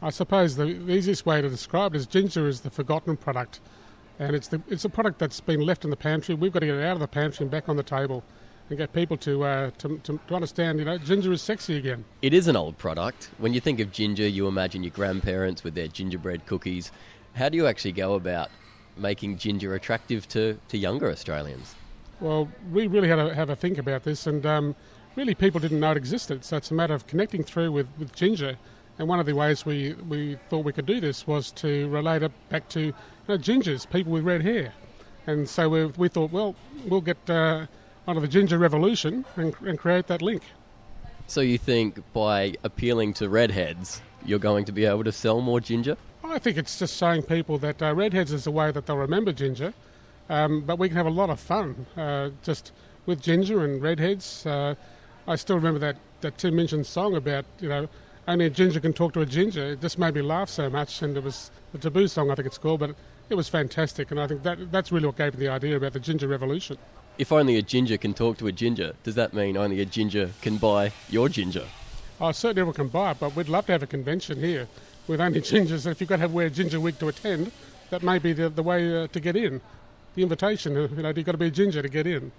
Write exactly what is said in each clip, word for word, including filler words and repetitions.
I suppose the, the easiest way to describe it is ginger is the forgotten product, and it's the it's a product that's been left in the pantry. We've got to get it out of the pantry and back on the table, and get people to uh, to, to to understand, you know, ginger is sexy again. It is an old product. When you think of ginger, you imagine your grandparents with their gingerbread cookies. How do you actually go about making ginger attractive to, to younger Australians? Well, we really had to have a think about this, and um, really people didn't know it existed. So it's a matter of connecting through with, with ginger. And one of the ways we, we thought we could do this was to relate it back to, you know, gingers, people with red hair. And so we, we thought, well, we'll get uh, onto the ginger revolution and, and create that link. So you think by appealing to redheads, you're going to be able to sell more ginger? I think it's just showing people that uh, redheads is a way that they'll remember ginger, um, but we can have a lot of fun uh, just with ginger and redheads. Uh, I still remember that, that Tim Minchin's song about, you know, only a ginger can talk to a ginger. It just made me laugh so much, and it was a Taboo song, I think it's called, but it was fantastic, and I think that that's really what gave me the idea about the ginger revolution. If only a ginger can talk to a ginger, does that mean only a ginger can buy your ginger? Oh, certainly everyone can buy it, but we'd love to have a convention here with only gingers. And if you've got to have wear a ginger wig to attend, that may be the, the way uh, to get in. The invitation, uh, you know, you've got to be a ginger to get in.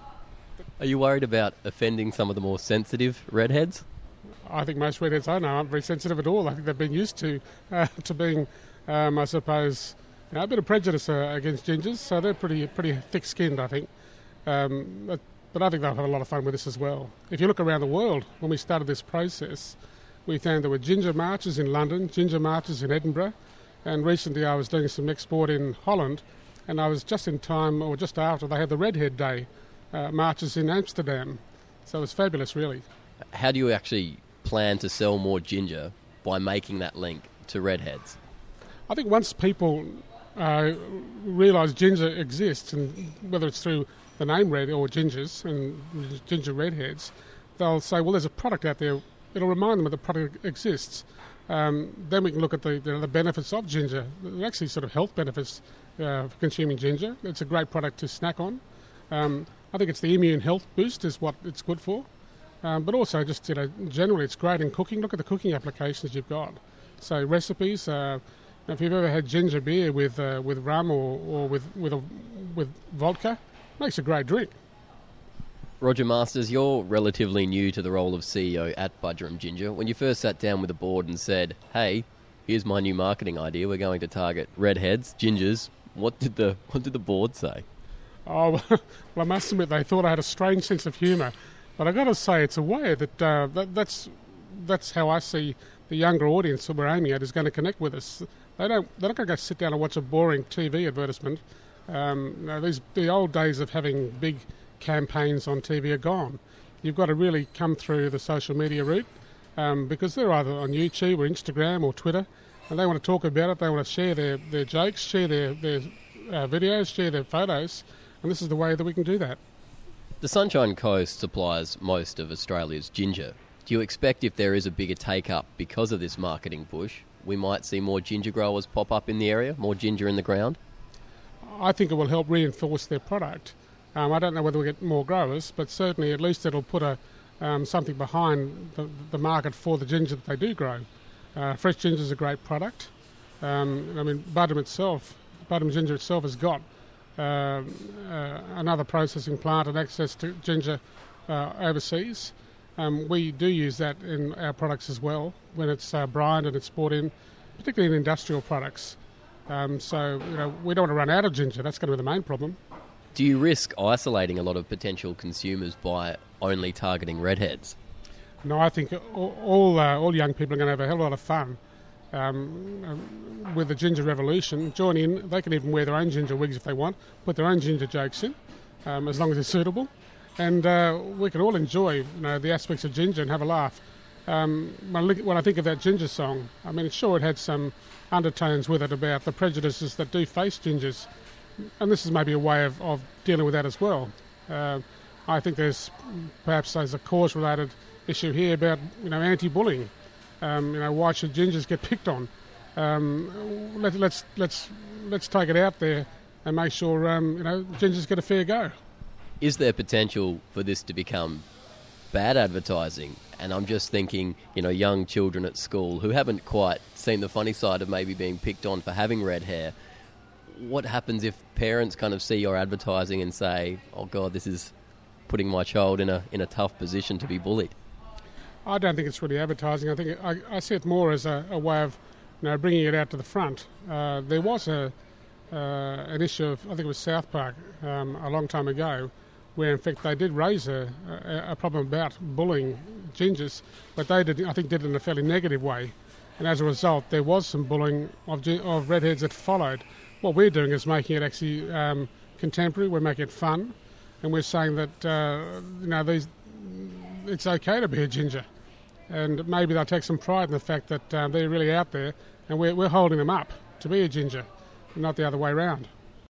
Are you worried about offending some of the more sensitive redheads? I think most redheads I know aren't very sensitive at all. I think they've been used to uh, to being, um, I suppose, you know, a bit of prejudice uh, against gingers, so they're pretty pretty thick-skinned, I think. Um, but, but I think they'll have a lot of fun with this as well. If you look around the world, when we started this process, we found there were ginger marches in London, ginger marches in Edinburgh, and recently I was doing some export in Holland, and I was just in time, or just after, they had the Redhead Day uh, marches in Amsterdam. So it was fabulous, really. How do you actually plan to sell more ginger by making that link to redheads? I think once people uh, realise ginger exists, and whether it's through the name red or gingers and ginger redheads, they'll say, well, there's a product out there. It'll remind them that the product exists. Um, then we can look at the, the, the benefits of ginger. There are actually sort of health benefits uh, for consuming ginger. It's a great product to snack on. Um, I think it's the immune health boost is what it's good for. Um, but also just, you know, generally it's great in cooking. Look at the cooking applications you've got. So recipes, uh, if you've ever had ginger beer with uh, with rum or, or with with, a, with vodka, makes a great drink. Roger Masters, you're relatively new to the role of C E O at Budgerum Ginger. When you first sat down with the board and said, hey, here's my new marketing idea, we're going to target redheads, gingers, what did the what did the board say? Oh, well, I must admit they thought I had a strange sense of humour. But I've got to say, it's a way that, uh, that that's that's how I see the younger audience that we're aiming at is going to connect with us. They don't, they're not going to go sit down and watch a boring T V advertisement. Um, you know, these, the old days of having big campaigns on T V are gone. You've got to really come through the social media route um, because they're either on YouTube or Instagram or Twitter, and they want to talk about it. They want to share their, their jokes, share their, their uh, videos, share their photos, and this is the way that we can do that. The Sunshine Coast supplies most of Australia's ginger. Do you expect if there is a bigger take-up because of this marketing push, we might see more ginger growers pop up in the area, more ginger in the ground? I think it will help reinforce their product. Um, I don't know whether we'll get more growers, but certainly at least it'll put a um, something behind the, the market for the ginger that they do grow. Uh, fresh ginger is a great product. Um, I mean, Budgerum itself, Budgerum Ginger itself has got Uh, uh, another processing plant and access to ginger uh, overseas. Um, we do use that in our products as well when it's uh, brined and it's brought in, particularly in industrial products. Um, so, you know, we don't want to run out of ginger. That's going to be the main problem. Do you risk isolating a lot of potential consumers by only targeting redheads? No, I think all all, uh, all young people are going to have a hell of a lot of fun. Um, with the ginger revolution, join in. They can even wear their own ginger wigs if they want, put their own ginger jokes in, um, as long as they're suitable, and uh, we can all enjoy, you know, the aspects of ginger and have a laugh. Um, when, I look, when I think of that ginger song, I mean, sure, it had some undertones with it about the prejudices that do face gingers, and this is maybe a way of, of dealing with that as well. Uh, I think there's perhaps there's a cause-related issue here about, you know, anti-bullying. Um, you know, why should gingers get picked on? Um, let, let's let's let's take it out there and make sure um, you know gingers get a fair go. Is there potential for this to become bad advertising And I'm just thinking, you know, young children at school who haven't quite seen the funny side of maybe being picked on for having red hair. What happens if parents kind of see your advertising and say, oh, God, this is putting my child in a in a tough position to be bullied? I don't think it's really advertising. I think it, I, I see it more as a, a way of, you know, bringing it out to the front. Uh, there was a uh, an issue of, I think it was South Park, um, a long time ago, where in fact they did raise a, a, a problem about bullying gingers, but they did, I think, did it in a fairly negative way, and as a result, there was some bullying of of redheads that followed. What we're doing is making it actually um, contemporary. We're making it fun, and we're saying that uh, you know these, it's okay to be a ginger, and maybe they'll take some pride in the fact that uh, they're really out there, and we're we're holding them up to be a ginger, not the other way round.